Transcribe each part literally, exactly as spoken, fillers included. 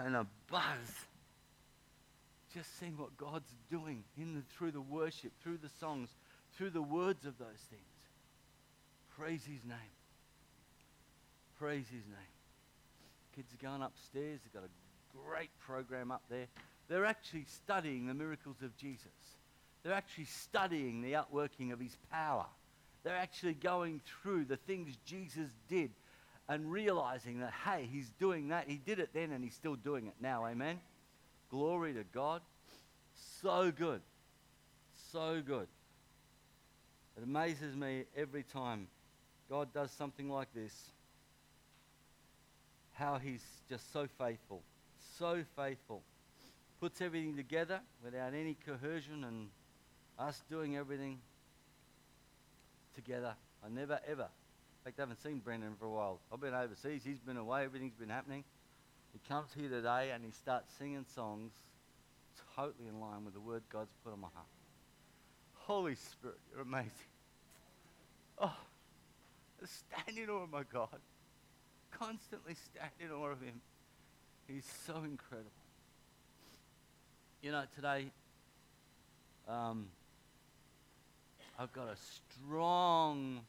and a buzz. Just seeing what God's doing in the, through the worship, through the songs, through the words of those things. Praise his name. Praise his name. Kids are going upstairs. They've got a great program up there. They're actually studying the miracles of Jesus. They're actually studying the outworking of his power. They're actually going through the things Jesus did and realizing that, hey, he's doing that. He did it then and he's still doing it now. Amen? Glory to God. So good. So good. It amazes me every time God does something like this, how he's just so faithful. So faithful. Puts everything together without any coercion and us doing everything together. I never, ever. In fact, I haven't seen Brendan for a while. I've been overseas. He's been away. Everything's been happening. He comes here today and he starts singing songs totally in line with the word God's put on my heart. Holy Spirit, you're amazing. Oh, stand in awe of my God. Constantly stand in awe of him. He's so incredible. You know, today, um, I've got a strong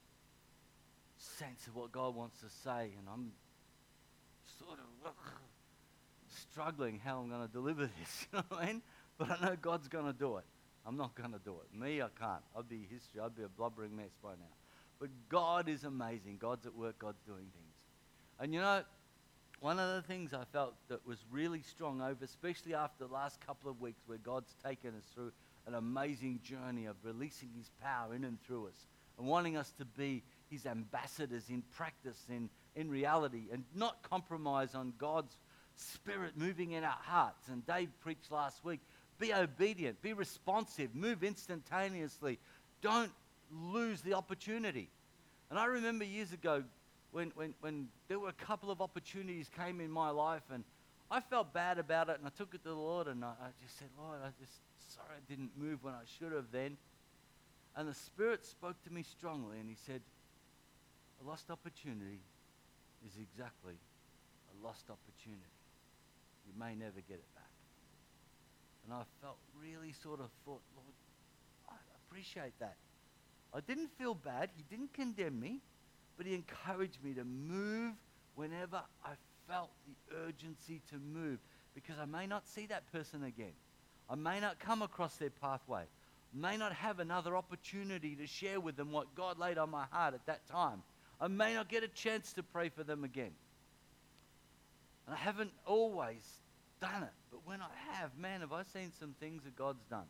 sense of what God wants to say, and I'm sort of uh, struggling how I'm going to deliver this, you know what I mean? But I know God's going to do it. I'm not going to do it. Me, I can't. I'd be history. I'd be a blubbering mess by now. But God is amazing. God's at work. God's doing things. And you know, one of the things I felt that was really strong over, especially after the last couple of weeks where God's taken us through an amazing journey of releasing his power in and through us and wanting us to be his ambassadors in practice, in, in reality, and not compromise on God's Spirit moving in our hearts. And Dave preached last week, be obedient, be responsive, move instantaneously. Don't lose the opportunity. And I remember years ago when, when, when there were a couple of opportunities came in my life, and I felt bad about it, and I took it to the Lord, and I, I just said, Lord, I just, sorry I didn't move when I should have then. And the Spirit spoke to me strongly, and he said, a lost opportunity is exactly a lost opportunity. You may never get it back. And I felt really sort of thought, Lord, I appreciate that. I didn't feel bad. He didn't condemn me, but he encouraged me to move whenever I felt the urgency to move, because I may not see that person again. I may not come across their pathway. May not have another opportunity to share with them what God laid on my heart at that time. I may not get a chance to pray for them again. And I haven't always done it, but when I have, man, have I seen some things that God's done.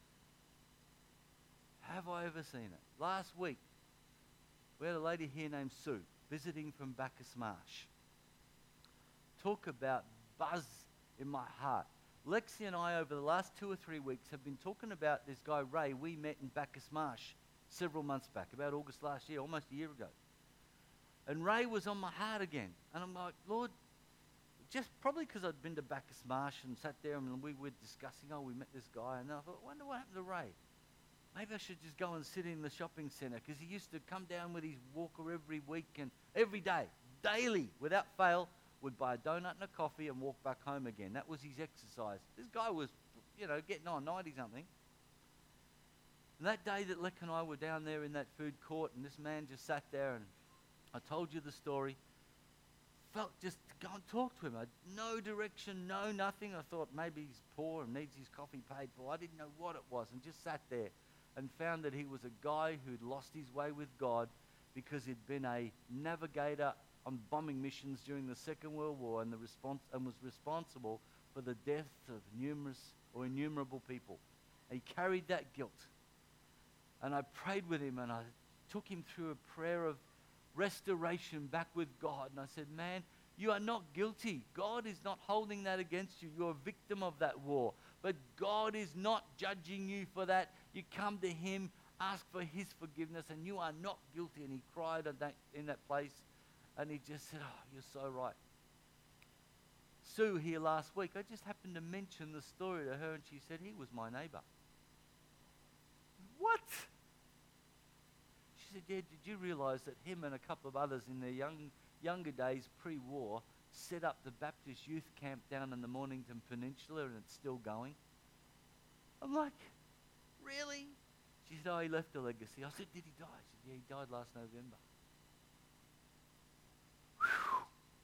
Have I ever seen it? Last week, we had a lady here named Sue, visiting from Bacchus Marsh. Talk about buzz in my heart. Lexi and I, over the last two or three weeks, have been talking about this guy, Ray, we met in Bacchus Marsh several months back, about August last year, almost a year ago. And Ray was on my heart again. And I'm like, Lord, just probably because I'd been to Bacchus Marsh and sat there and we were discussing, oh, we met this guy. And I thought, I wonder what happened to Ray. Maybe I should just go and sit in the shopping centre, because he used to come down with his walker every week and every day, daily, without fail, would buy a donut and a coffee and walk back home again. That was his exercise. This guy was, you know, getting on ninety-something. And that day that Leck and I were down there in that food court, and this man just sat there, and I told you the story, felt just to go and talk to him. I had no direction, no nothing. I thought maybe he's poor and needs his coffee paid for. I didn't know what it was, and just sat there and found that he was a guy who'd lost his way with God because he'd been a navigator on bombing missions during the Second World War, and the respons- and was responsible for the deaths of numerous or innumerable people. And he carried that guilt. And I prayed with him, and I took him through a prayer of restoration back with God. And I said, man, you are not guilty. God is not holding that against you. You're a victim of that war. But God is not judging you for that. You come to him, ask for his forgiveness, and you are not guilty. And he cried at that, in that place, and he just said, oh, you're so right. Sue here last week, I just happened to mention the story to her, and she said, he was my neighbour. What? She said, yeah, did you realise that him and a couple of others in their young, younger days pre-war set up the Baptist youth camp down in the Mornington Peninsula, and it's still going. I'm like, really? She said, oh, he left a legacy. I said, did he die? She said, yeah, he died last November. Whew.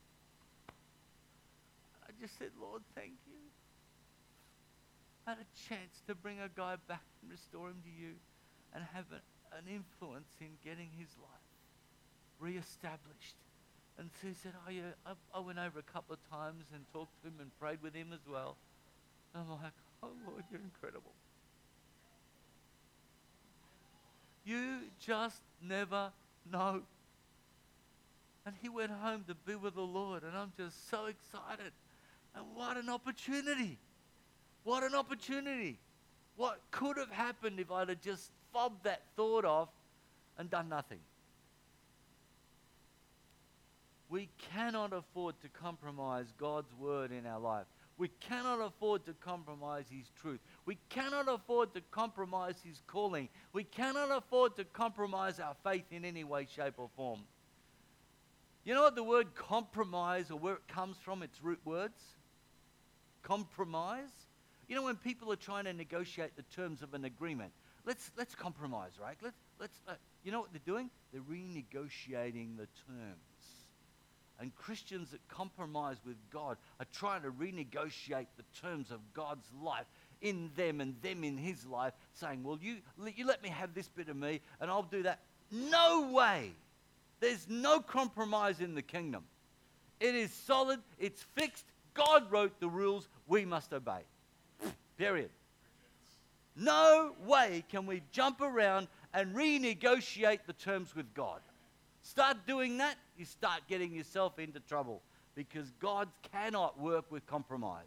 I just said, Lord, thank you. I had a chance to bring a guy back and restore him to you and have a, an influence in getting his life re-established. And so he said, oh yeah, I, I went over a couple of times and talked to him and prayed with him as well. And I'm like, oh Lord, you're incredible. You just never know. And he went home to be with the Lord, and I'm just so excited. And what an opportunity. What an opportunity. What could have happened if I'd have just fobbed that thought off and done nothing? We cannot afford to compromise God's word in our life. We cannot afford to compromise his truth. We cannot afford to compromise his calling. We cannot afford to compromise our faith in any way, shape, or form. You know what the word compromise, or where it comes from, its root words? Compromise. You know, when people are trying to negotiate the terms of an agreement, let's let's compromise, right? Let's let's. Uh, you know what they're doing? They're renegotiating the terms. And Christians that compromise with God are trying to renegotiate the terms of God's life in them and them in his life, saying, well, you, you let me have this bit of me and I'll do that. No way. There's no compromise in the kingdom. It is solid. It's fixed. God wrote the rules. We must obey. Period. No way can we jump around and renegotiate the terms with God. Start doing that, you start getting yourself into trouble, because God cannot work with compromise.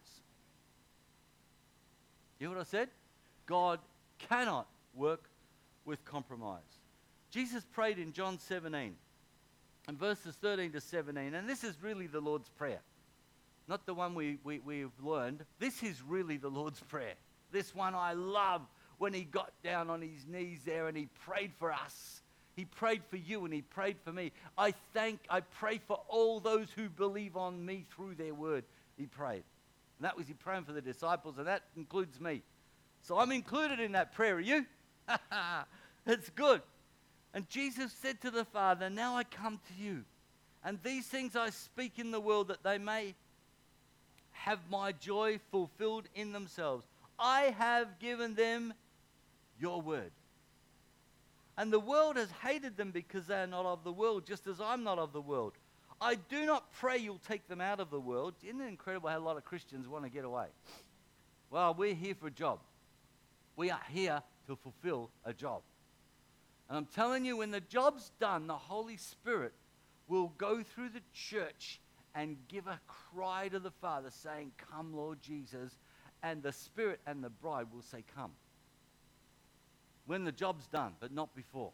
You hear what I said? God cannot work with compromise. Jesus prayed in John seventeen, and verses thirteen to seventeen, and this is really the Lord's Prayer. Not the one we, we, we've learned. This is really the Lord's Prayer. This one I love, when he got down on his knees there and he prayed for us. He prayed for you and he prayed for me. I thank, I pray for all those who believe on me through their word. He prayed. And that was he praying for the disciples, and that includes me. So I'm included in that prayer. Are you? It's good. And Jesus said to the Father, now I come to you, and these things I speak in the world, that they may have my joy fulfilled in themselves. I have given them your word. And the world has hated them because they are not of the world, just as I'm not of the world. I do not pray you'll take them out of the world. Isn't it incredible how a lot of Christians want to get away? Well, we're here for a job. We are here to fulfill a job. And I'm telling you, when the job's done, the Holy Spirit will go through the church and give a cry to the Father saying, come, Lord Jesus. And the Spirit and the bride will say, come. When the job's done, but not before.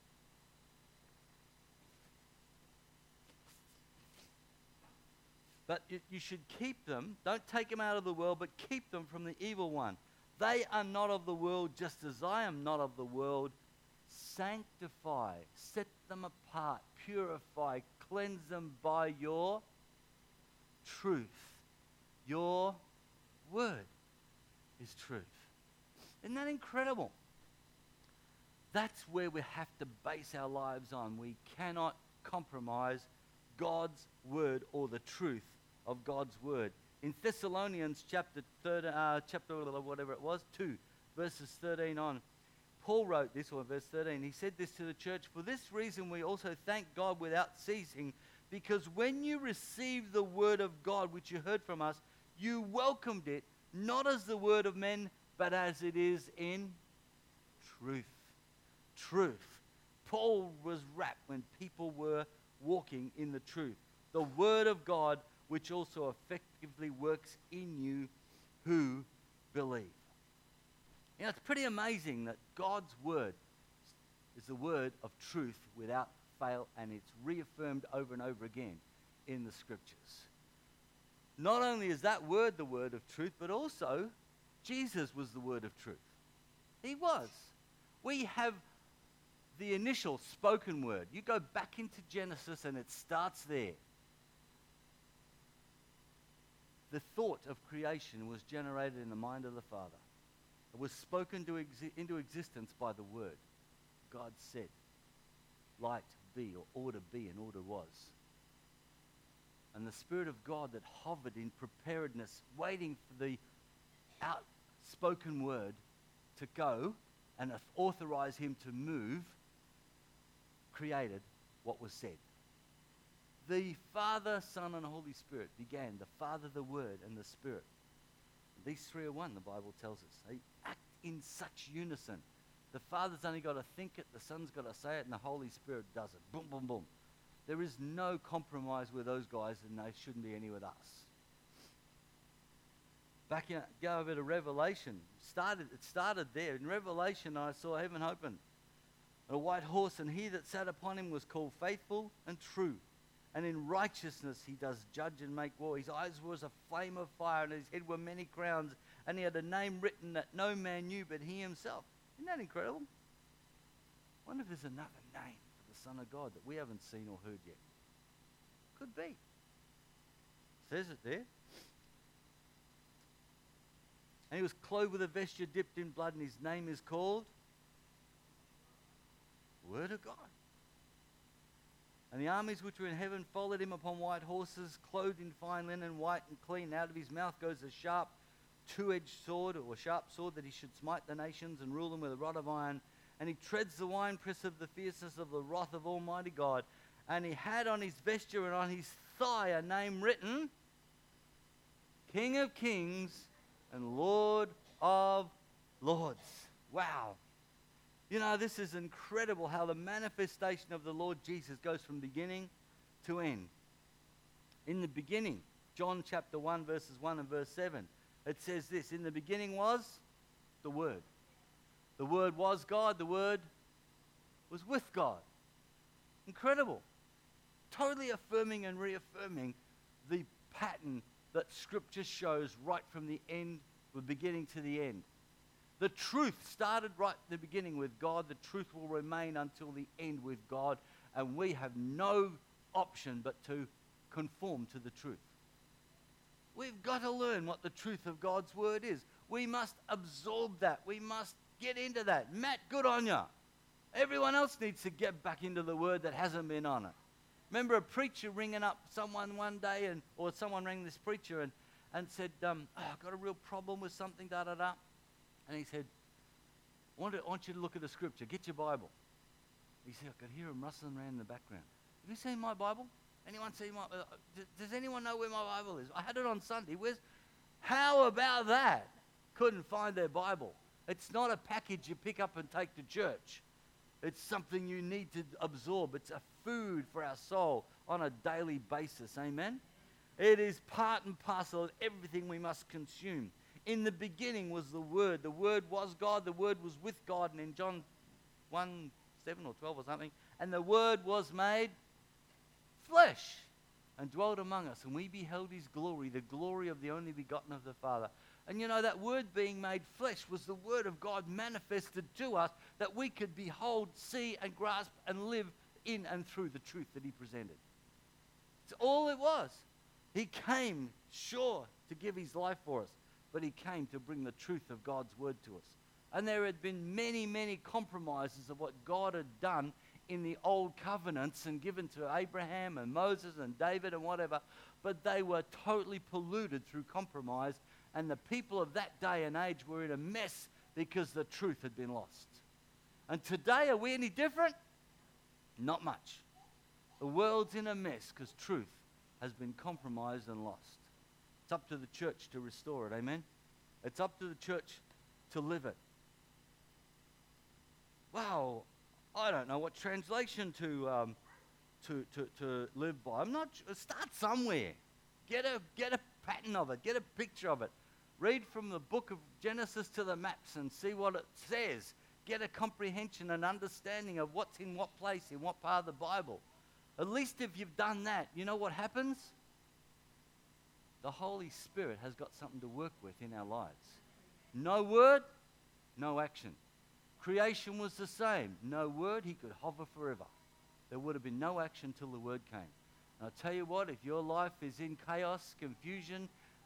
But you, you should keep them. Don't take them out of the world, but keep them from the evil one. They are not of the world, just as I am not of the world. Sanctify, set them apart, purify, cleanse them by your truth. Your word is truth. Isn't that incredible? That's where we have to base our lives on. We cannot compromise God's word or the truth of God's word. In Thessalonians chapter third, uh, chapter whatever it was, two, verses thirteen on, Paul wrote this, or verse thirteen. He said this to the church, for this reason we also thank God without ceasing, because when you received the word of God which you heard from us, you welcomed it, not as the word of men, but as it is in truth. Truth. Paul was rapt when people were walking in the truth. The word of God, which also effectively works in you who believe. You know, it's pretty amazing that God's word is the word of truth without fail, and it's reaffirmed over and over again in the scriptures. Not only is that word the word of truth, but also Jesus was the word of truth. He was. We have the initial spoken word. You go back into Genesis and it starts there. The thought of creation was generated in the mind of the Father. It was spoken to exi- into existence by the Word. God said, light be, or order be, and order was. And the Spirit of God that hovered in preparedness, waiting for the outspoken word to go and authorize him to move, created what was said. The Father, Son, and Holy Spirit began. The Father, the Word, and the Spirit. These three are one, the Bible tells us. They act in such unison. The Father's only got to think it, the Son's got to say it, and the Holy Spirit does it. Boom, boom, boom. There is no compromise with those guys, and they shouldn't be any with us. Back in, go over to Revelation. Started, it started there. In Revelation, I saw heaven open. A white horse, and he that sat upon him was called Faithful and True. And in righteousness he does judge and make war. His eyes was a flame of fire, and his head were many crowns. And he had a name written that no man knew but he himself. Isn't that incredible? I wonder if there's another name for the Son of God that we haven't seen or heard yet. Could be. Says it there. And he was clothed with a vesture dipped in blood, and his name is called Word of God. And the armies which were in heaven followed him upon white horses, clothed in fine linen, white and clean. Out of his mouth goes a sharp, two-edged sword, or a sharp sword, that he should smite the nations and rule them with a rod of iron. And he treads the winepress of the fierceness of the wrath of Almighty God. And he had on his vesture and on his thigh a name written, King of Kings and Lord of Lords. Wow. You know, this is incredible how the manifestation of the Lord Jesus goes from beginning to end. In the beginning, John chapter one, verses one and verse seven, it says this, in the beginning was the Word. The Word was God. The Word was with God. Incredible. Totally affirming and reaffirming the pattern that Scripture shows right from the end, the beginning to the end. The truth started right at the beginning with God. The truth will remain until the end with God. And we have no option but to conform to the truth. We've got to learn what the truth of God's Word is. We must absorb that. We must get into that. Matt, good on you. Everyone else needs to get back into the Word that hasn't been on it. Remember a preacher ringing up someone one day, and or someone rang this preacher and, and said, um, oh, I've got a real problem with something, da-da-da. And he said, I want, to, I want you to look at the Scripture. Get your Bible. He said, I could hear him rustling around in the background. Have you seen my Bible? Anyone see my... Uh, does, does anyone know where my Bible is? I had it on Sunday. Where's... How about that? Couldn't find their Bible. It's not a package you pick up and take to church. It's something you need to absorb. It's a food for our soul on a daily basis. Amen? It is part and parcel of everything we must consume. In the beginning was the Word. The Word was God. The Word was with God. And in John one, seven or twelve or something, and the Word was made flesh and dwelt among us. And we beheld his glory, the glory of the only begotten of the Father. And you know, that Word being made flesh was the Word of God manifested to us, that we could behold, see, and grasp and live in and through the truth that he presented. It's all it was. He came, sure, to give his life for us, but he came to bring the truth of God's Word to us. And there had been many, many compromises of what God had done in the old covenants and given to Abraham and Moses and David and whatever, but they were totally polluted through compromise, and the people of that day and age were in a mess because the truth had been lost. And today, are we any different? Not much. The world's in a mess because truth has been compromised and lost. It's up to the church to restore it, amen? It's up to the church to live it. Wow, I don't know what translation to um, to, to to live by. I'm not sure. Start somewhere. Get a get a pattern of it. Get a picture of it. Read from the book of Genesis to the maps and see what it says. Get a comprehension and understanding of what's in what place, in what part of the Bible. At least if you've done that, you know what happens? The Holy Spirit has got something to work with in our lives. No word, no action. Creation was the same. No word, he could hover forever. There would have been no action till the word came. And I'll tell you what, if your life is in chaos, confusion,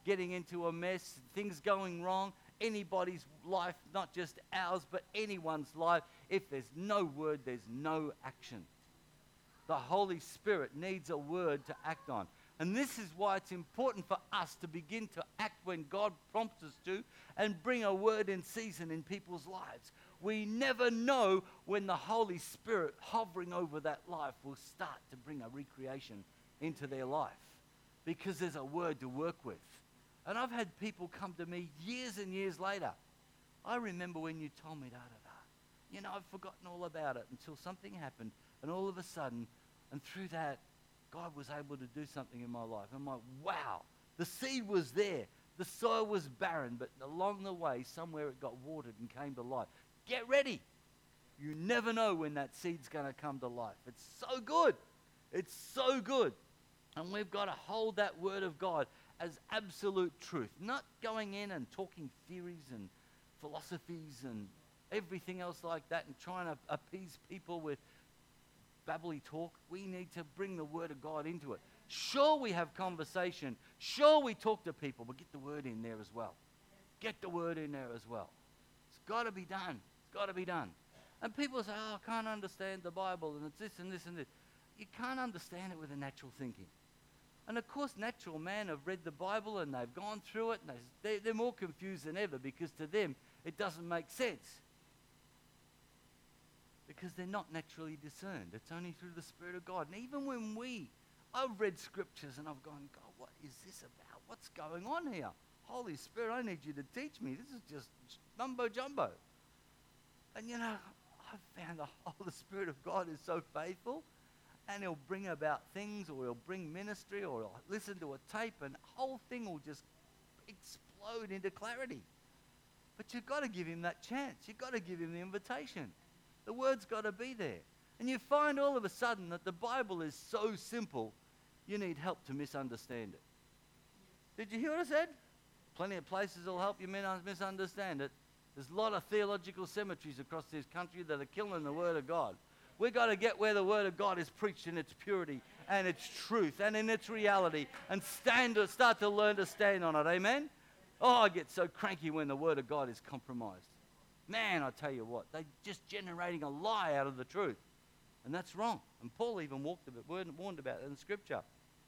getting into a mess, things going wrong, anybody's life, not just ours, but anyone's life. If there's no word, there's no action. The Holy Spirit needs a word to act on. And this is why it's important for us to begin to act when God prompts us to and bring a word in season in people's lives. We never know when the Holy Spirit hovering over that life will start to bring a recreation into their life because there's a word to work with. And I've had people come to me years and years later. I remember when you told me da da da. You know, I've forgotten all about it until something happened, and all of a sudden, and through that, God was able to do something in my life. I'm like, wow, the seed was there. The soil was barren, but along the way, somewhere it got watered and came to life. Get ready. You never know when that seed's going to come to life. It's so good. It's so good. And we've got to hold that word of God as absolute truth, not going in and talking theories and philosophies and everything else like that and trying to appease people with babbly talk. We need to bring the word of God into it. Sure, we have conversation. Sure, we talk to people, but get the word in there as well. Get the word in there as well. It's got to be done. It's got to be done. And people say, oh, I can't understand the Bible, and it's this and this and this. You can't understand it with a natural thinking. And of course, natural men have read the Bible and they've gone through it, and they, they're more confused than ever because to them, it doesn't make sense. Because they're not naturally discerned. It's only through the Spirit of God. And even when we, I've read scriptures and I've gone, God, what is this about? What's going on here? Holy Spirit, I need you to teach me. This is just mumbo jumbo. And you know, I've found the Holy Spirit of God is so faithful, and he'll bring about things, or he'll bring ministry, or he'll listen to a tape, and the whole thing will just explode into clarity. But you've got to give him that chance. You've got to give him the invitation. The word's got to be there. And you find all of a sudden that the Bible is so simple, you need help to misunderstand it. Did you hear what I said? Plenty of places will help you misunderstand it. There's a lot of theological cemeteries across this country that are killing the Word of God. We've got to get where the Word of God is preached in its purity and its truth and in its reality, and stand to, start to learn to stand on it. Amen? Oh, I get so cranky when the Word of God is compromised. Man, I tell you what, they're just generating a lie out of the truth. And that's wrong. And Paul even walked a bit, warned about it in Scripture.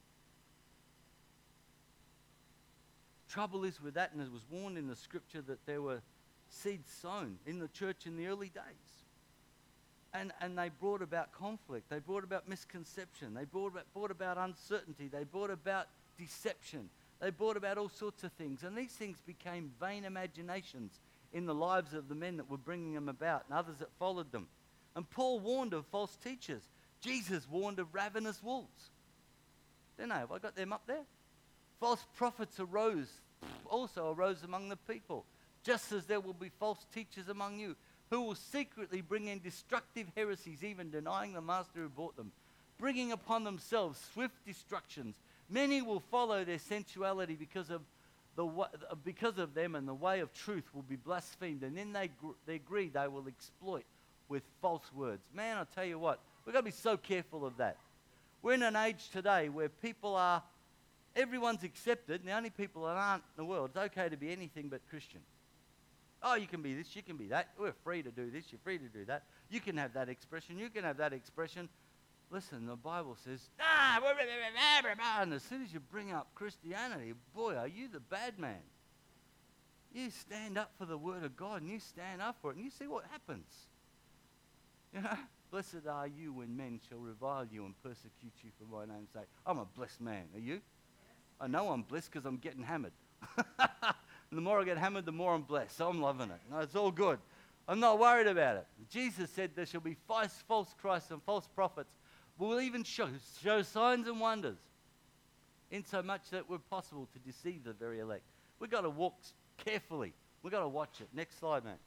Trouble is with that, and it was warned in the Scripture that there were seeds sown in the church in the early days. And, and they brought about conflict. They brought about misconception. They brought about, brought about uncertainty. They brought about deception. They brought about all sorts of things. And these things became vain imaginations in the lives of the men that were bringing them about and others that followed them. And Paul warned of false teachers. Jesus warned of ravenous wolves. Don't know, have I got them up there? False prophets arose, also arose among the people, just as there will be false teachers among you, who will secretly bring in destructive heresies, even denying the master who bought them, bringing upon themselves swift destructions. Many will follow their sensuality because of the because of them, and the way of truth will be blasphemed, and in their, their greed they will exploit with false words. Man, I'll tell you what, we've got to be so careful of that. We're in an age today where people are, everyone's accepted, and the only people that aren't in the world, it's okay to be anything but Christian. Oh, you can be this, you can be that. We're free to do this, you're free to do that. You can have that expression, you can have that expression. Listen, the Bible says, ah, and as soon as you bring up Christianity, boy, are you the bad man. You stand up for the Word of God, and you stand up for it, and you see what happens. You know, blessed are you when men shall revile you and persecute you for my name's sake. I'm a blessed man. Are you? Yes. I know I'm blessed because I'm getting hammered. And the more I get hammered, the more I'm blessed. So I'm loving it. No, it's all good. I'm not worried about it. Jesus said there shall be false, false Christs and false prophets. Will even show, show signs and wonders, insomuch that it were possible to deceive the very elect. We've got to walk carefully. We've got to watch it. Next slide, mate.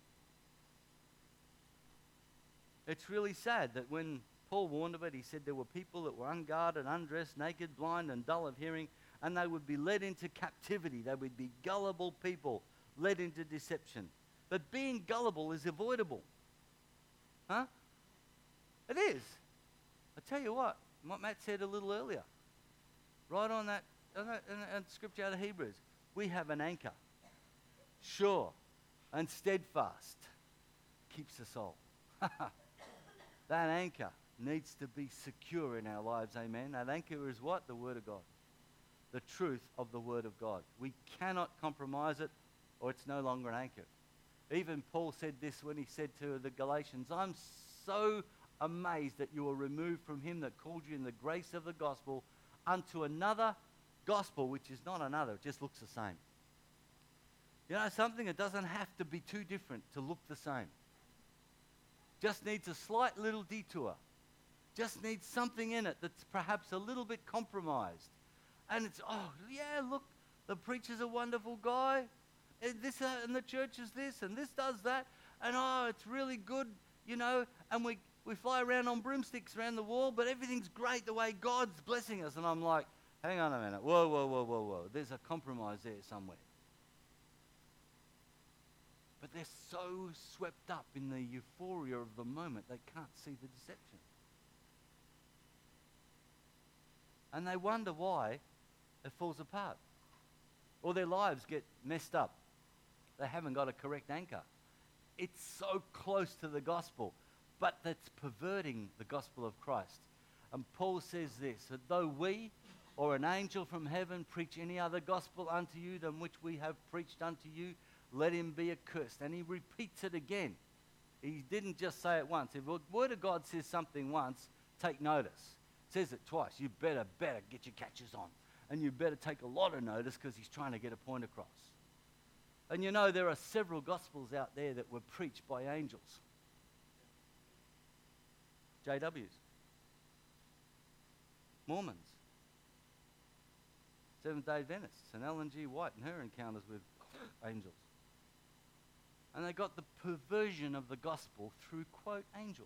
It's really sad that when Paul warned of it, he said there were people that were unguarded, undressed, naked, blind, and dull of hearing, and they would be led into captivity. They would be gullible people led into deception. But being gullible is avoidable. Huh? It is. I tell you what, what Matt said a little earlier, right on that, on that, on that scripture out of Hebrews. We have an anchor, sure and steadfast, keeps the soul. That anchor needs to be secure in our lives, amen. That anchor is what? The Word of God. The truth of the Word of God. We cannot compromise it, or it's no longer an anchor. Even Paul said this when he said to the Galatians, I'm so amazed that you were removed from him that called you in the grace of the gospel unto another gospel, which is not another, it just looks the same. You know something? It doesn't have to be too different to look the same. Just needs a slight little detour. Just needs something in it that's perhaps a little bit compromised. And it's, oh, yeah, look, the preacher's a wonderful guy. And this uh, and the church is this, and this does that. And, oh, it's really good, you know. And we, we fly around on broomsticks around the wall, but everything's great the way God's blessing us. And I'm like, hang on a minute. Whoa, whoa, whoa, whoa, whoa. There's a compromise there somewhere. But they're so swept up in the euphoria of the moment, they can't see the deception. And they wonder why it falls apart. Or their lives get messed up. They haven't got a correct anchor. It's so close to the gospel, but that's perverting the gospel of Christ. And Paul says this, that though we or an angel from heaven preach any other gospel unto you than which we have preached unto you, let him be accursed. And he repeats it again. He didn't just say it once. If the Word of God says something once, take notice. Says it twice. You better, better get your catches on. And you better take a lot of notice because he's trying to get a point across. And you know, there are several gospels out there that were preached by angels. J Ws. Mormons. Seventh-day Adventists. And Ellen G. White and her encounters with angels. And they got the perversion of the gospel through, quote, angels.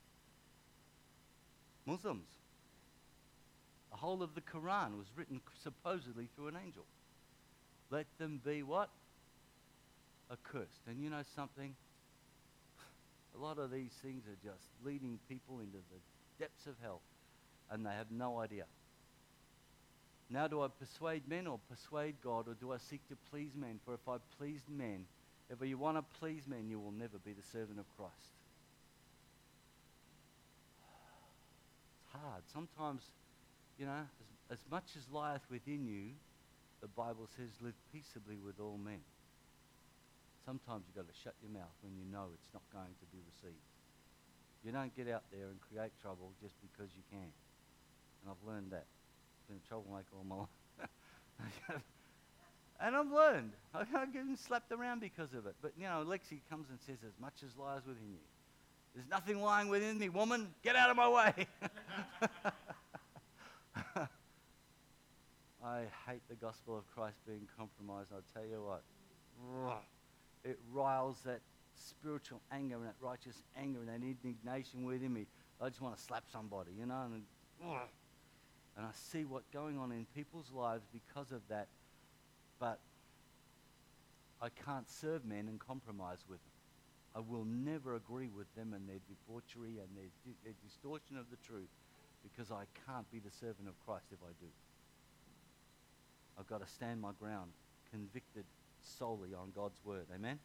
Muslims. The whole of the Quran was written supposedly through an angel. Let them be what? Accursed. And you know something? A lot of these things are just leading people into the depths of hell, and they have no idea. Now do I persuade men or persuade God, or do I seek to please men? For if I please men, if you want to please men, you will never be the servant of Christ. It's hard. Sometimes, you know, as, as much as lieth within you, the Bible says, live peaceably with all men. Sometimes you've got to shut your mouth when you know it's not going to be received. You don't get out there and create trouble just because you can. And I've learned that. I've been a troublemaker all my life. And I've learned. I can't get slapped around because of it. But, you know, Lexi comes and says, as much as lies within you. There's nothing lying within me, woman. Get out of my way. I hate the gospel of Christ being compromised. I'll tell you what. It riles that spiritual anger and that righteous anger and that indignation within me. I just want to slap somebody, you know. And, and I see what's going on in people's lives because of that. But I can't serve men and compromise with them. I will never agree with them and their debauchery and their, di- their distortion of the truth, because I can't be the servant of Christ if I do. I've got to stand my ground, convicted solely on God's word. Amen?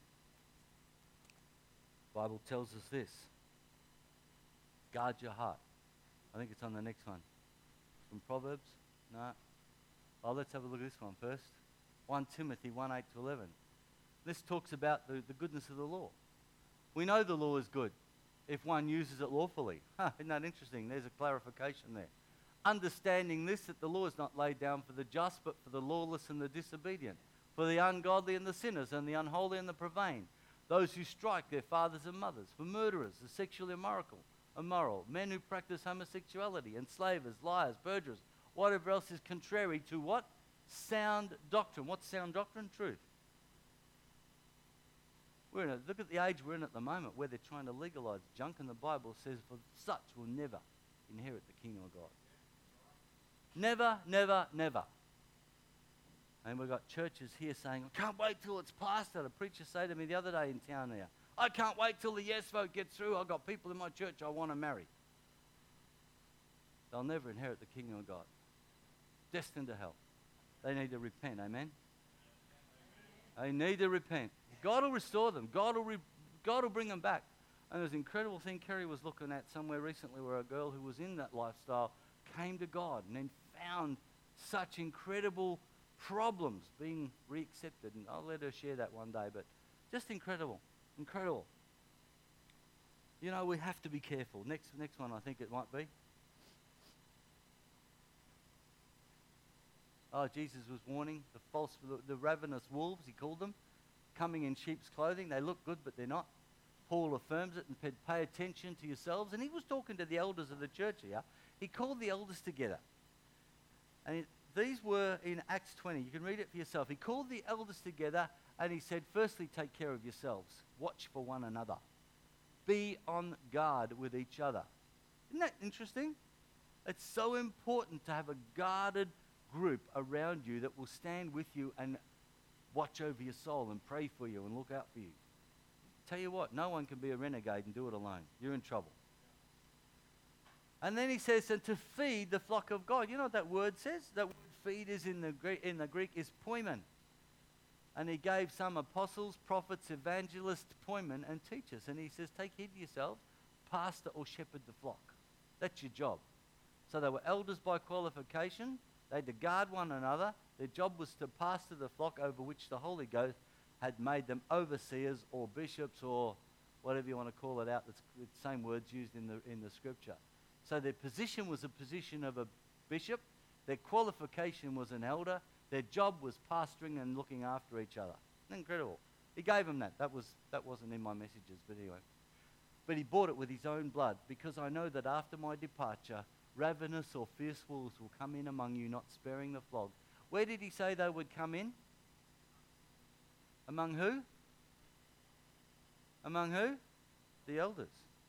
The Bible tells us this. Guard your heart. I think it's on the next one. From Proverbs? No. Oh, let's have a look at this one first. First Timothy one, eight to eleven. This talks about the, the goodness of the law. We know the law is good if one uses it lawfully. Huh, isn't that interesting? There's a clarification there. Understanding this, that the law is not laid down for the just, but for the lawless and the disobedient, for the ungodly and the sinners, and the unholy and the profane, those who strike their fathers and mothers, for murderers, the sexually immoral, immoral, men who practice homosexuality, enslavers, liars, perjurers, whatever else is contrary to what? Sound doctrine. What's sound doctrine? Truth. We're in a, look at the age we're in at the moment, where they're trying to legalize junk, and the Bible says, for such will never inherit the kingdom of God. Never, never, never. And we've got churches here saying, I can't wait till it's passed. I had a preacher say to me the other day in town there, I can't wait till the yes vote gets through. I've got people in my church I want to marry. They'll never inherit the kingdom of God. Destined to hell. They need to repent, amen? They need to repent. God will restore them. God will, re- God will bring them back. And there's an incredible thing Kerry was looking at somewhere recently where a girl who was in that lifestyle came to God and then found such incredible problems being reaccepted. And I'll let her share that one day, but just incredible, incredible. You know, we have to be careful. Next, next one I think it might be. Oh, Jesus was warning the false, the, the ravenous wolves, he called them, coming in sheep's clothing. They look good, but they're not. Paul affirms it and said, pay attention to yourselves. And he was talking to the elders of the church here. He called the elders together. And it, these were in Acts twenty. You can read it for yourself. He called the elders together and he said, firstly, take care of yourselves. Watch for one another. Be on guard with each other. Isn't that interesting? It's so important to have a guarded group around you that will stand with you and watch over your soul and pray for you and look out for you. Tell you what, no one can be a renegade and do it alone. You're in trouble. And then he says, and to feed the flock of God. You know what that word says? That word feed is in the Greek, in the Greek is poimen. And he gave some apostles, prophets, evangelists, poimen, and teachers. And he says, take heed to yourselves, pastor or shepherd the flock. That's your job. So they were elders by qualification. They had to guard one another. Their job was to pastor the flock over which the Holy Ghost had made them overseers or bishops or whatever you want to call it out. It's the same words used in the, in the scripture. So their position was a position of a bishop. Their qualification was an elder. Their job was pastoring and looking after each other. Incredible. He gave them that. That, was, that wasn't in my messages, but anyway. But he bought it with his own blood, because I know that after my departure, ravenous or fierce wolves will come in among you, not sparing the flock. Where did he say they would come in? Among who? Among who? The elders.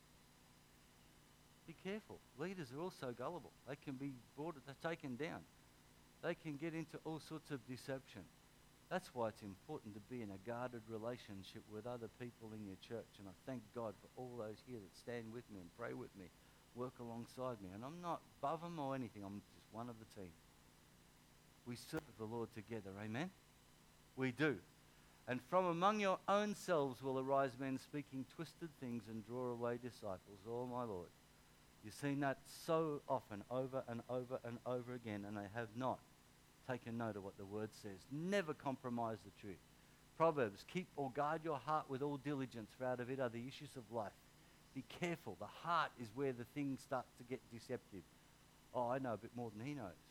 Be careful. Leaders are also gullible. They can be brought, taken down. They can get into all sorts of deception. That's why it's important to be in a guarded relationship with other people in your church. And I thank God for all those here that stand with me and pray with me, work alongside me. And I'm not above them or anything. I'm just one of the team. We serve the Lord together. Amen? We do. And from among your own selves will arise men speaking twisted things and draw away disciples. Oh, my Lord. You've seen that so often, over and over and over again, and they have not taken note of what the word says. Never compromise the truth. Proverbs, keep or guard your heart with all diligence, for out of it are the issues of life. Be careful. The heart is where the things start to get deceptive. Oh, I know a bit more than he knows.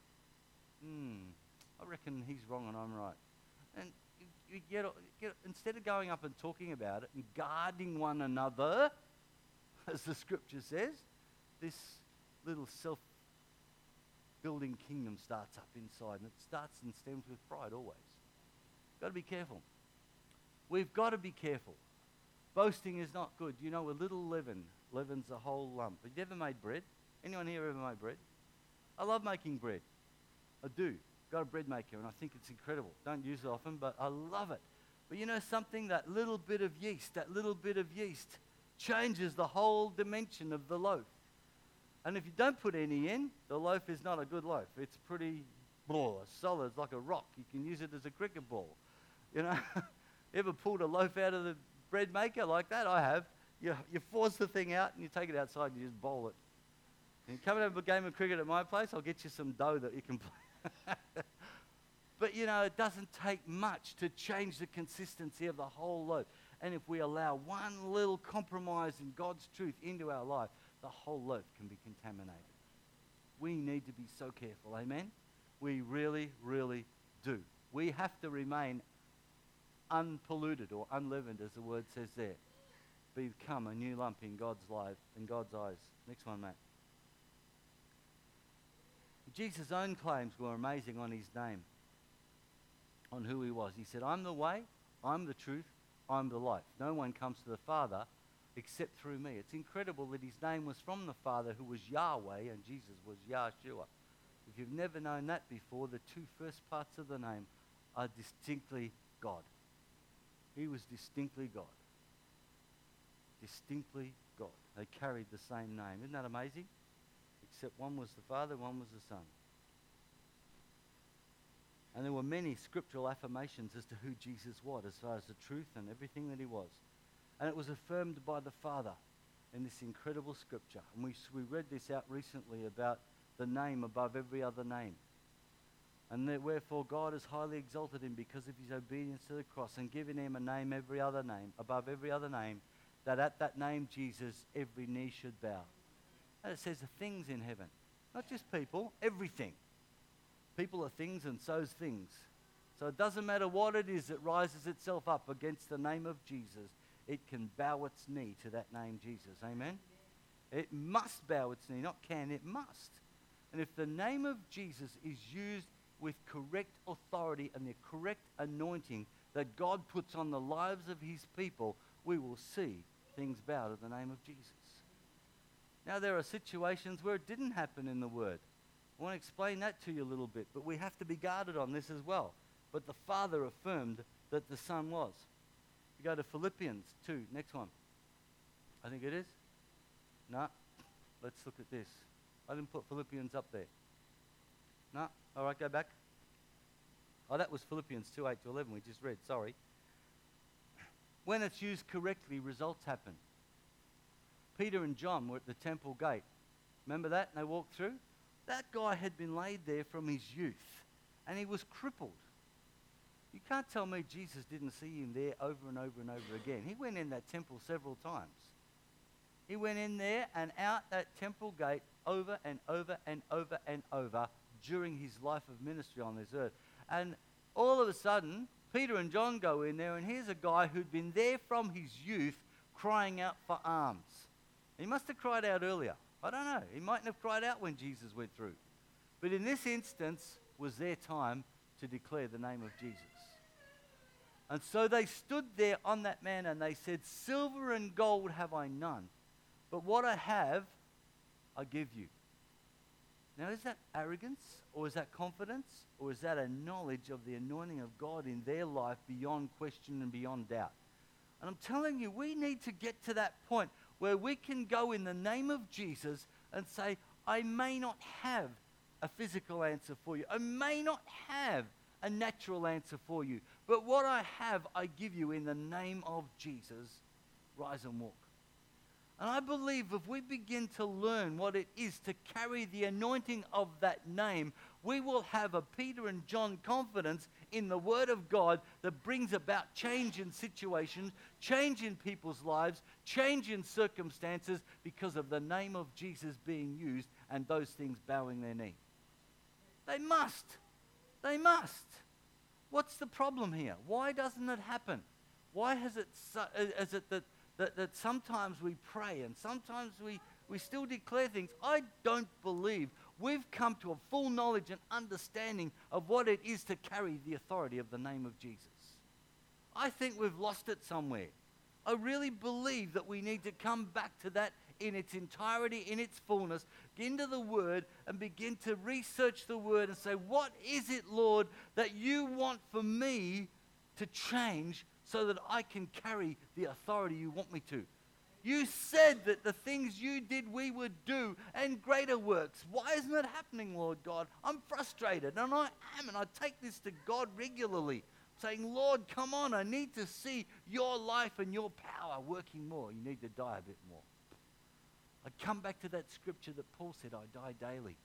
Hmm, I reckon he's wrong and I'm right. And you get, get, instead of going up and talking about it and guarding one another, as the scripture says, this little self-building kingdom starts up inside, and it starts and stems with pride always. Got to be careful. We've got to be careful. Boasting is not good. You know, a little leaven leavens a whole lump. Have you ever made bread? Anyone here ever made bread? I love making bread. I do. Got a bread maker, and I think it's incredible. Don't use it often, but I love it. But you know something? That little bit of yeast, that little bit of yeast changes the whole dimension of the loaf. And if you don't put any in, the loaf is not a good loaf. It's pretty blah, solid, it's like a rock. You can use it as a cricket ball. You know, ever pulled a loaf out of the bread maker like that? I have. You, you force the thing out and you take it outside and you just bowl it. And you come and have a game of cricket at my place, I'll get you some dough that you can play. But you know, it doesn't take much to change the consistency of the whole loaf. And if we allow one little compromise in God's truth into our life, the whole loaf can be contaminated. We need to be so careful, amen? We really, really do. We have to remain unpolluted or unleavened, as the word says there. Become a new lump in God's life, in God's eyes. Next one, Matt. Jesus' own claims were amazing on his name, on who he was. He said, I'm the way, I'm the truth, I'm the life. No one comes to the Father except through me. It's incredible that his name was from the Father, who was Yahweh, and Jesus was Yahshua. If you've never known that before, the two first parts of the name are distinctly God. He was distinctly God. Distinctly God. They carried the same name. Isn't that amazing? Except one was the Father, one was the Son. And there were many scriptural affirmations as to who Jesus was, as far as the truth and everything that he was. And it was affirmed by the Father in this incredible scripture. And we, we read this out recently about the name above every other name. And that wherefore God has highly exalted him because of his obedience to the cross and given him a name every other name, above every other name, that at that name Jesus every knee should bow. And it says the things in heaven, not just people, everything. People are things and so's things. So it doesn't matter what it is that rises itself up against the name of Jesus, it can bow its knee to that name Jesus. Amen? It must bow its knee, not can, it must. And if the name of Jesus is used with correct authority and the correct anointing that God puts on the lives of his people, we will see things bow to the name of Jesus. Now there are situations where it didn't happen in the Word. I want to explain that to you a little bit, but we have to be guarded on this as well. But the Father affirmed that the Son was. You go to Philippians two, next one. I think it is. No, let's look at this. I didn't put Philippians up there. No, all right, go back. Oh, that was Philippians two, eight to eleven we just read, sorry. When it's used correctly, results happen. Peter and John were at the temple gate. Remember that? And they walked through? That guy had been laid there from his youth, and he was crippled. You can't tell me Jesus didn't see him there over and over and over again. He went in that temple several times. He went in there and out that temple gate over and over and over and over during his life of ministry on this earth. And all of a sudden, Peter and John go in there, and here's a guy who'd been there from his youth crying out for alms. He must have cried out earlier. I don't know. He mightn't have cried out when Jesus went through. But in this instance was their time to declare the name of Jesus. And so they stood there on that man and they said, silver and gold have I none, but what I have, I give you. Now, is that arrogance, or is that confidence, or is that a knowledge of the anointing of God in their life beyond question and beyond doubt? And I'm telling you, we need to get to that point where we can go in the name of Jesus and say, I may not have a physical answer for you. I may not have a natural answer for you. But what I have, I give you in the name of Jesus. Rise and walk. And I believe if we begin to learn what it is to carry the anointing of that name, we will have a Peter and John confidence in the Word of God that brings about change in situations, change in people's lives, change in circumstances because of the name of Jesus being used and those things bowing their knee. They must. They must. What's the problem here? Why doesn't it happen? Why has it, su- is it that That, that sometimes we pray and sometimes we, we still declare things? I don't believe we've come to a full knowledge and understanding of what it is to carry the authority of the name of Jesus. I think we've lost it somewhere. I really believe that we need to come back to that in its entirety, in its fullness, get into the Word and begin to research the Word and say, what is it, Lord, that you want for me to change so that I can carry the authority you want me to? You said that the things you did we would do and greater works. Why isn't it happening, Lord God? I'm frustrated, and I am, and I take this to God regularly, saying, Lord, come on, I need to see your life and your power working more. You need to die a bit more. I come back to that scripture that Paul said, I die daily.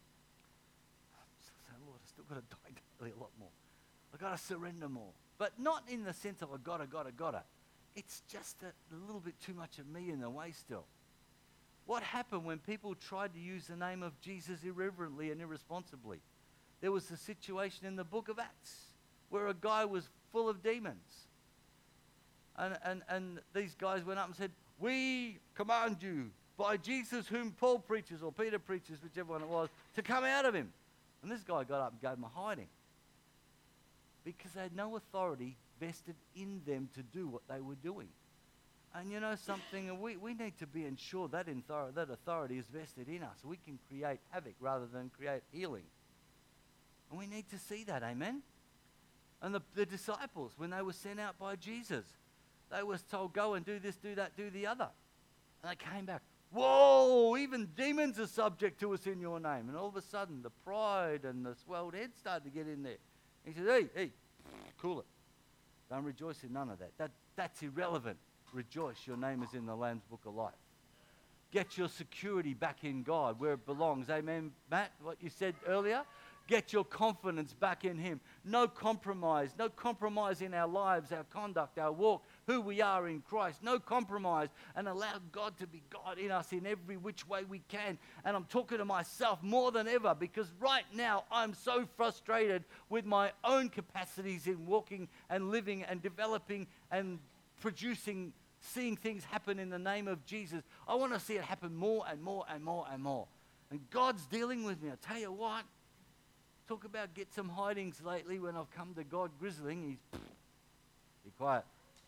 So I say, Lord, I still got to die daily a lot more. I've got to surrender more. But not in the sense of I gotta, gotta, gotta. It's just a, a little bit too much of me in the way still. What happened when people tried to use the name of Jesus irreverently and irresponsibly? There was a situation in the book of Acts where a guy was full of demons. And, and, and these guys went up and said, we command you by Jesus whom Paul preaches or Peter preaches, whichever one it was, to come out of him. And this guy got up and gave him a hiding, because they had no authority vested in them to do what they were doing. And you know something, we, we need to be ensured that, inthor- that authority is vested in us. We can create havoc rather than create healing. And we need to see that, amen? And the, the disciples, when they were sent out by Jesus, they were told, go and do this, do that, do the other. And they came back, whoa, even demons are subject to us in your name. And all of a sudden, the pride and the swelled head started to get in there. He says, hey, hey, cool it. Don't rejoice in none of that. that. That's irrelevant. Rejoice, your name is in the Lamb's Book of Life. Get your security back in God where it belongs. Amen, Matt, what you said earlier? Get your confidence back in Him. No compromise. No compromise in our lives, our conduct, our walk, who we are in Christ. No compromise. And allow God to be God in us in every which way we can. And I'm talking to myself more than ever because right now I'm so frustrated with my own capacities in walking and living and developing and producing, seeing things happen in the name of Jesus. I want to see it happen more and more and more and more. And God's dealing with me. I tell you what. Talk about get some hidings lately when I've come to God grizzling. He's, be quiet.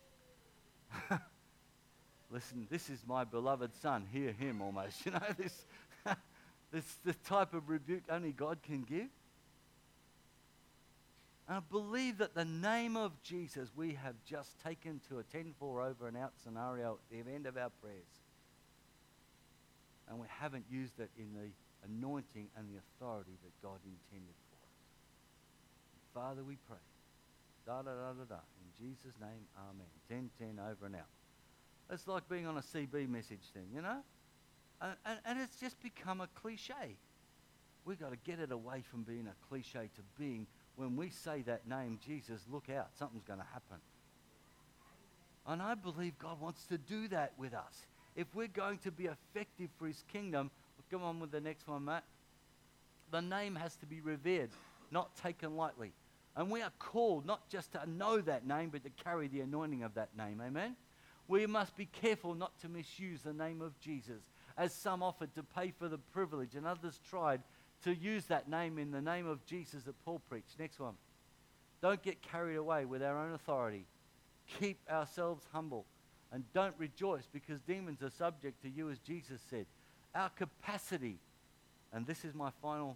Listen, this is my beloved son. Hear him almost. You know, this, this the type of rebuke only God can give. And I believe that the name of Jesus we have just taken to a ten four over and out scenario at the end of our prayers. And we haven't used it in the anointing and the authority that God intended for. Father, we pray. Da da da da da. In Jesus' name, amen. ten ten over and out. It's like being on a C B message thing, you know? And, and, and it's just become a cliche. We've got to get it away from being a cliche to being, when we say that name, Jesus, look out, something's going to happen. And I believe God wants to do that with us. If we're going to be effective for His kingdom, come on with the next one, Matt. The name has to be revered, not taken lightly. And we are called not just to know that name, but to carry the anointing of that name. Amen? We must be careful not to misuse the name of Jesus, as some offered to pay for the privilege, and others tried to use that name in the name of Jesus that Paul preached. Next one. Don't get carried away with our own authority. Keep ourselves humble. And don't rejoice because demons are subject to you, as Jesus said. Our capacity, and this is my final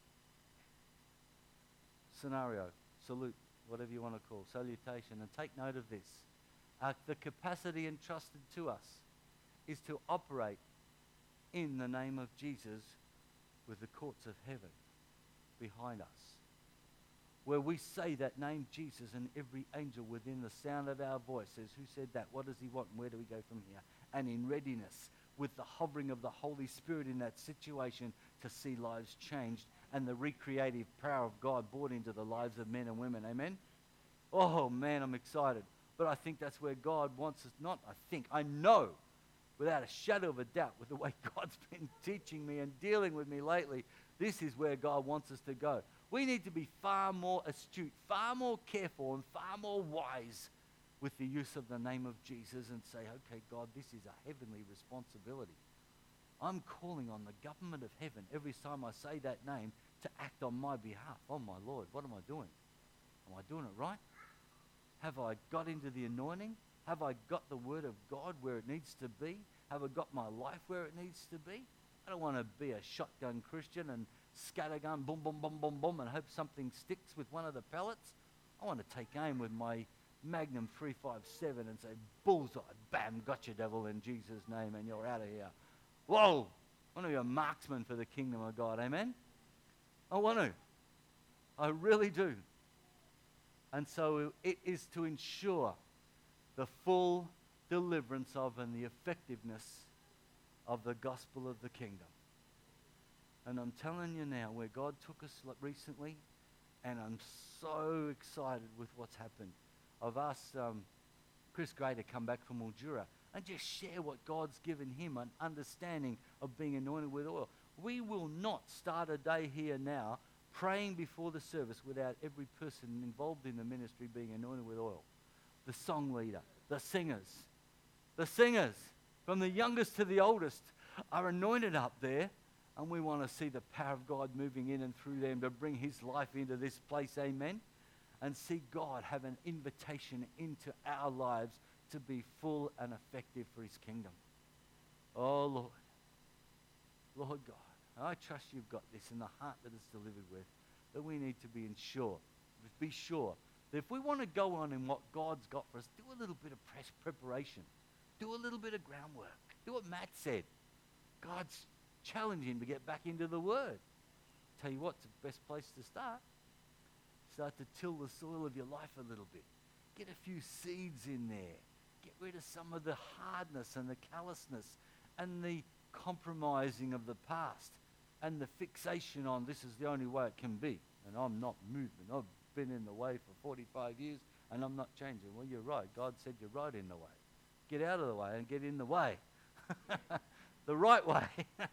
scenario, salute, whatever you want to call, salutation, and take note of this. Uh, the capacity entrusted to us is to operate in the name of Jesus with the courts of heaven behind us, where we say that name Jesus and every angel within the sound of our voice says, who said that? What does he want? And where do we go from here? And in readiness with the hovering of the Holy Spirit in that situation to see lives changed and the recreative power of God brought into the lives of men and women. Amen? Oh, man, I'm excited. But I think that's where God wants us. Not I think, I know without a shadow of a doubt with the way God's been teaching me and dealing with me lately, this is where God wants us to go. We need to be far more astute, far more careful, and far more wise with the use of the name of Jesus and say, okay, God, this is a heavenly responsibility. I'm calling on the government of heaven every time I say that name to act on my behalf. Oh, my Lord, what am I doing? Am I doing it right? Have I got into the anointing? Have I got the word of God where it needs to be? Have I got my life where it needs to be? I don't want to be a shotgun Christian and scattergun, boom, boom, boom, boom, boom, and hope something sticks with one of the pellets. I want to take aim with my Magnum three fifty-seven and say, bullseye, bam, got you, devil, in Jesus' name, and you're out of here. Whoa! I want to be a marksman for the kingdom of God, amen? I want to. I really do. And so it is to ensure the full deliverance of and the effectiveness of the gospel of the kingdom. And I'm telling you now, where God took us recently, and I'm so excited with what's happened. I've asked um, Chris Gray to come back from Mildura and just share what God's given him, an understanding of being anointed with oil. We will not start a day here now praying before the service without every person involved in the ministry being anointed with oil. The song leader, the singers, the singers, from the youngest to the oldest, are anointed up there, and we want to see the power of God moving in and through them to bring His life into this place, amen, and see God have an invitation into our lives to be full and effective for His kingdom. Oh, Lord, Lord God, I trust You've got this in the heart that it's delivered with, that we need to be sure, be sure that if we want to go on in what God's got for us, do a little bit of press preparation. Do a little bit of groundwork. Do what Matt said. God's challenging to get back into the Word. Tell you what, it's the best place to start. Start to till the soil of your life a little bit. Get a few seeds in there. Get rid of some of the hardness and the callousness and the compromising of the past and the fixation on this is the only way it can be. And I'm not moving. I've been in the way for forty-five years and I'm not changing. Well, you're right. God said you're right in the way. Get out of the way and get in the way. The right way.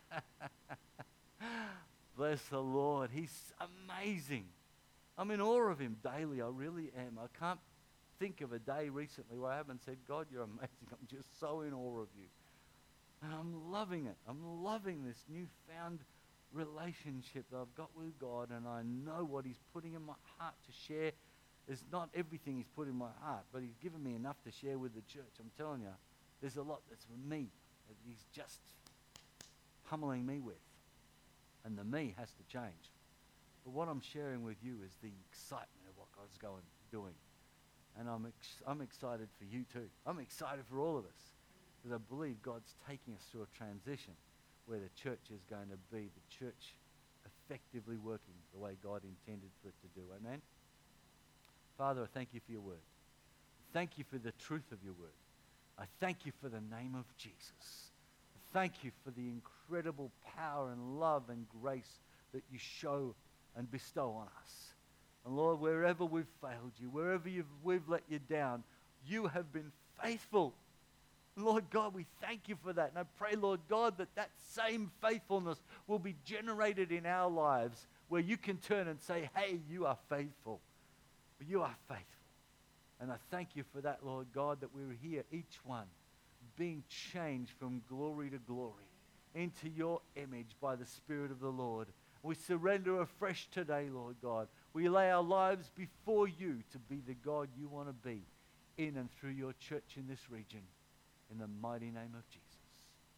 Bless the Lord. He's amazing. I'm in awe of him daily. I really am. I can't think of a day recently where I haven't said, God, you're amazing. I'm just so in awe of you. And I'm loving it. I'm loving this newfound relationship that I've got with God, and I know what he's putting in my heart to share. It's not everything he's put in my heart, but he's given me enough to share with the church. I'm telling you, there's a lot that's for me that he's just pummeling me with. And the me has to change. But what I'm sharing with you is the excitement of what God's going doing. And I'm ex- I'm excited for you too. I'm excited for all of us. Because I believe God's taking us through a transition where the church is going to be the church effectively working the way God intended for it to do. Amen? Father, I thank you for your word. Thank you for the truth of your word. I thank you for the name of Jesus. Thank you for the incredible power and love and grace that you show and bestow on us. And Lord, wherever we've failed you, wherever you've, we've let you down, you have been faithful. Lord God, we thank you for that. And I pray, Lord God, that that same faithfulness will be generated in our lives where you can turn and say, hey, you are faithful. You are faithful. And I thank you for that, Lord God, that we're here, each one, being changed from glory to glory into your image by the Spirit of the Lord. We surrender afresh today, Lord God. We lay our lives before you to be the God you want to be in and through your church in this region. In the mighty name of Jesus.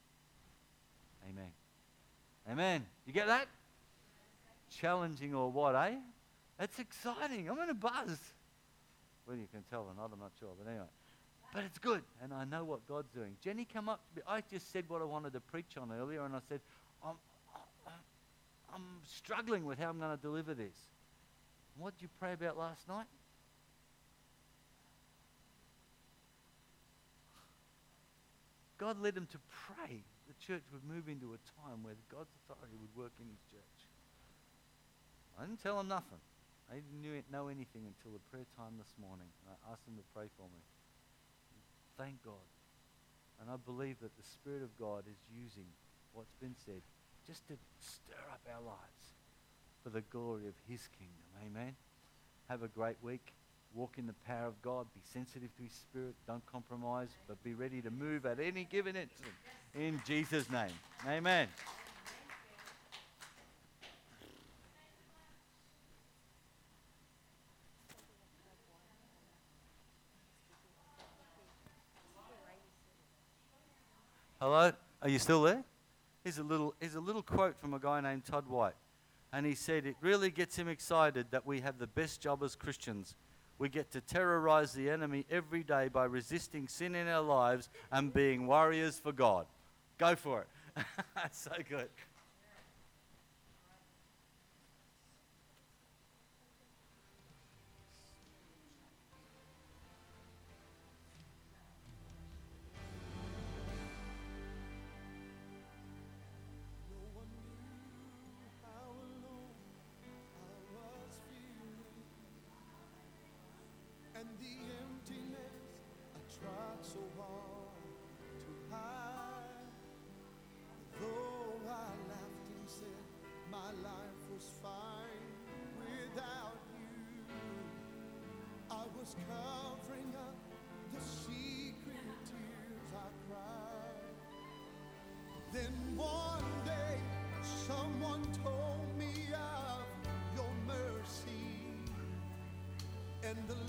Amen. Amen. You get that? Challenging or what, eh? That's exciting. I'm in a buzz. Whether you can tell or not, I'm not sure. But anyway. But it's good. And I know what God's doing. Jenny, come up. I just said what I wanted to preach on earlier. And I said, I'm, I'm struggling with how I'm going to deliver this. What did you pray about last night? God led him to pray the church would move into a time where God's authority would work in his church. I didn't tell him nothing. I didn't know anything until the prayer time this morning. I asked him to pray for me. Thank God. And I believe that the Spirit of God is using what's been said just to stir up our lives for the glory of his kingdom. Amen. Have a great week. Walk in the power of God. Be sensitive to his Spirit. Don't compromise, but be ready to move at any given instant. In Jesus' name. Amen. Hello? Are you still there? Here's a little, here's a little quote from a guy named Todd White. And he said, it really gets him excited that we have the best job as Christians. We get to terrorize the enemy every day by resisting sin in our lives and being warriors for God. Go for it. That's so good. And the emptiness I tried so hard to hide. Though I laughed and said my life was fine without you, I was covering up the secret tears I cried. Then one day someone told me of your mercy and the